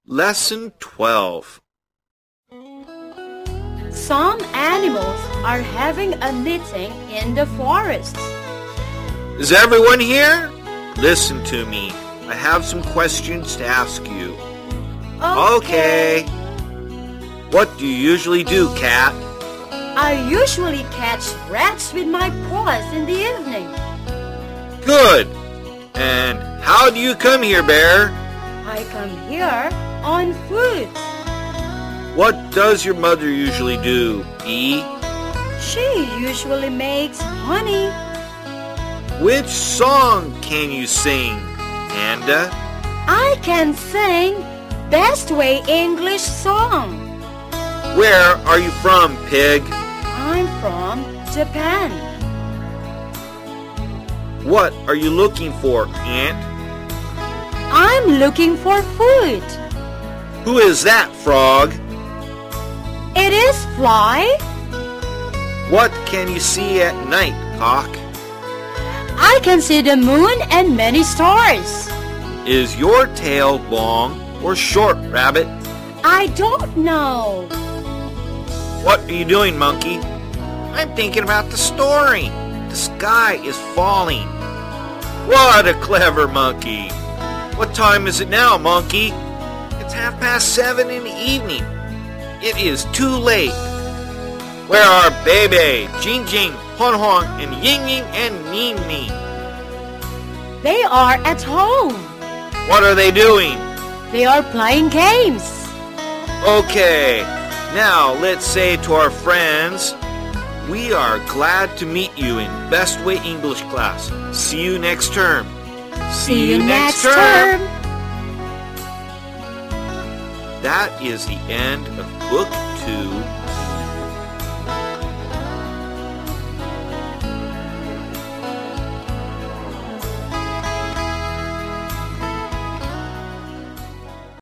Lesson 12. Some animals are having a meeting in the forest. Is everyone here? Listen to me. I have some questions to ask you. Okay. What do you usually do, Cat? I usually catch rats with my paws in the evening. Good. And how do you come here, Bear? I come here on foot. What does your mother usually do, Bee? She usually makes honey. Which song can you sing, Panda? I can sing Best Way English song. Where are you from, Pig? I'm from Japan. What are you looking for, Ant? I'm looking for food. Who is that, Frog? It is Fly. What can you see at night, Cock? I can see the moon and many stars. Is your tail long or short, Rabbit? I don't know. What are you doing, Monkey? I'm thinking about the story. The sky is falling. What a clever monkey. What time is it now, Monkey? It's 7:30 in the evening. It is too late. Where are Bebe, Jing Jing, Hon Hon, and Ying Ying and Ning Ning? They are at home. What are they doing? They are playing games. Okay, now let's say to our friends, we are glad to meet you in Best Way English class. See you next term. See you next term. That is the end of Book 2,